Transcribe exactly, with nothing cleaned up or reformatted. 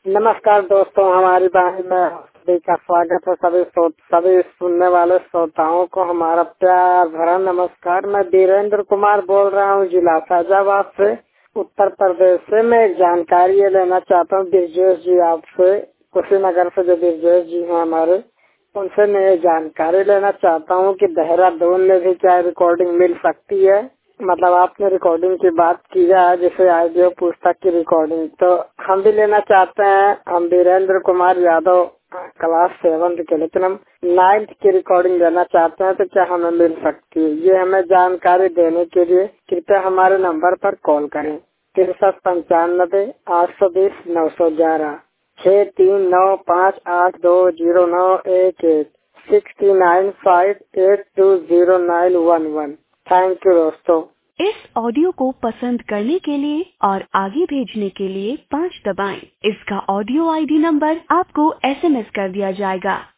नमस्कार दोस्तों, हमारी बाणी में सभी का स्वागत है। सभी सभी सुनने वाले श्रोताओं को हमारा प्यार भरा नमस्कार। मैं वीरेंद्र कुमार बोल रहा हूँ, जिला फैजाबाद से, उत्तर प्रदेश से। मैं एक जानकारी ये लेना चाहता हूँ ब्रिजेश जी आपसे, कुशीनगर से जो ब्रिजेश जी हैं हमारे, उनसे मैं ये जानकारी लेना चाहता हूँ कि देहरादून में भी क्या रिकॉर्डिंग मिल सकती है। मतलब आपने रिकॉर्डिंग की बात की है, जैसे ऑडियो पुस्तक की रिकॉर्डिंग, तो हम भी लेना चाहते हैं। हम वीरेंद्र कुमार यादव क्लास सेवंथ के, लेकिन हम नाइन्थ की रिकॉर्डिंग लेना चाहते हैं, तो क्या हमें मिल सकती है? ये हमें जानकारी देने के लिए कृपया हमारे नंबर पर कॉल करें। तिरसठ पंचानबे आठ सौ बीस नौ सौ ग्यारह, छः तीन नौ पाँच आठ दो जीरो नौ एक एक, six nine five eight two zero nine one one. Thank you दोस्तों। इस ऑडियो को पसंद करने के लिए और आगे भेजने के लिए पाँच दबाएं। इसका ऑडियो आईडी नंबर आपको एसएमएस कर दिया जाएगा।